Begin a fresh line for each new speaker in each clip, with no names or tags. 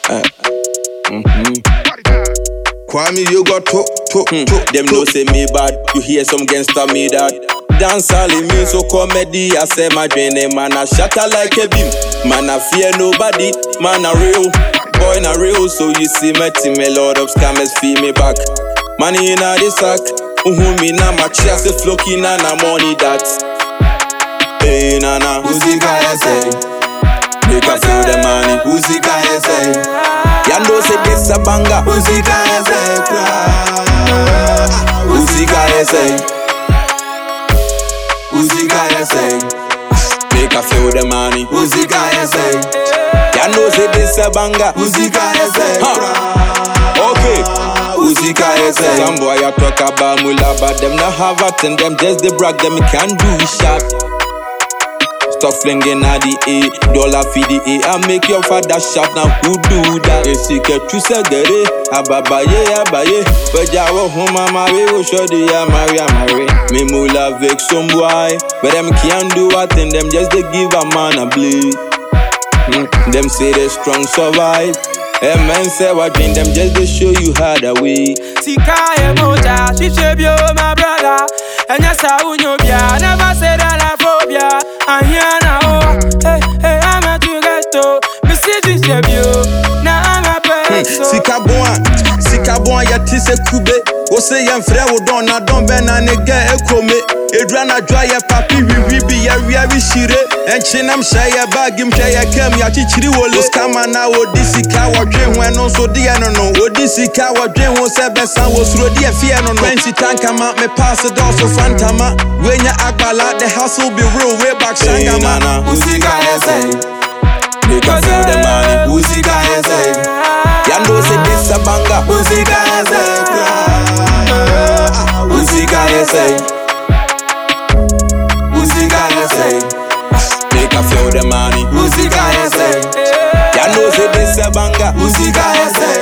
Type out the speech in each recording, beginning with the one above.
Kwame, you got to.
Them no say me bad, you hear some gangster me that. Dance all in me so comedy, I say my dream, man I shatter like a beam. Man I fear nobody, man I real. Boy na real, so you see me team, a lot of scammers feel me back. Money in a the sack, me na my chest, a flocky na money that. Hey nana,
who's the guy say?
Make us feel the money.
Who's the guy say?
Yando say this a banger.
Who's the guy say?
Who's the guy say?
Who's the guy say?
Make us feel the money.
Who's the guy say?
Yando say this a banger.
Who's the guy say?
Okay.
Who's the guy say?
Some boy I talk about mula, but them not have it and them just they brag them can do it sharp. Stop flinging at the $8 for the I make your father shout. Now who do that? They seek a true segere. Abaye. But Jawa home marry, will show the marry. Me mula vex some boy. But them can't do what and them just they give a man a bleed. Them say they strong survive. A man say what in them just they show you how the way.
Sika moja, she shape you my brother. And yes I will know ya. Never say that I phobia. And here now, hey, I'm a to message shape you. Now I'm a person.
Sika bon ya ti se kube. O say yan frɛ wo don na don be na ne ga ekome. Edra na dwa ya papi wi bi ya wi shire. Enchinam sha ya bag im hwɛ ya kam ya chichiri wole. Skama na odi sika wo dwen ho no so de ya no. Odi sika wo dwen ho se besa wo suro de afie no. Fancy tankama me pass it also fantama. Wenya agbala the hustle be real way back shangama.
Who's the guy say?
Make us feel the money.
Who's the guy say?
Yando say this a banger.
Who's the guy say? Who's the guy say? Who's the guy say?
Make us feel the money.
Who's the guy say?
Yando say this a banger.
Who's the guy say?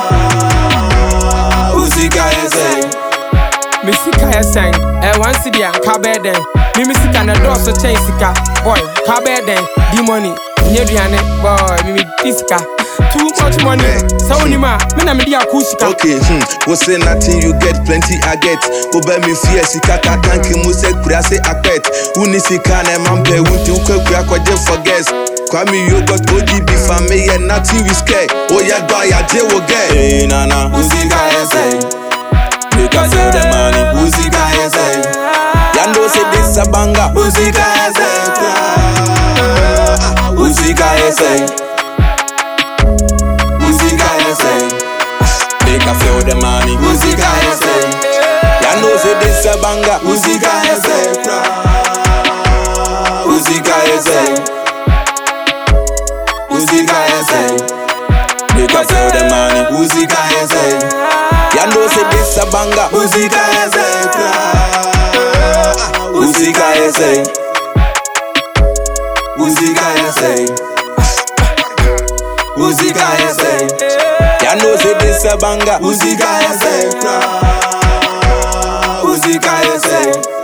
Who's the guy say?
Missy Kaya sang, one city and Cabeden. Missy can adore so change sika. Boy, Cabeden, the money. Nyediane, boy, Mimi Disca. Too much money. So Nima, Menamedia Kusika.
Okay, was say nothing, you get plenty, I get. Obey me fear, Sikata, thank you, Musek, Prase, I pet. Unisika, and Mampe, Wintu, Kwaka, just forget. Kwame, you got OGB family and nothing we scared. Oh, yeah, boy, I did will get. Hey, Nana,
who's the guy say?
Make us feel the money.
Who's the guy say?
Yando say this a banger.
Who's the guy say? Who's the guy say? Who's the guy say?
Make us feel the money.
Who's the guy say?
Yando say this a banger.
Who's the guy say? Who's the guy say? Who's the guy say?
Make us feel the money.
Who's the guy say?
Yando say this a banger.
Who's the guy say?
Who's the guy say?
Who's the guy say? Who's the guy say?
Yando say this a banger.
Who's the guy say? Who's the guy say?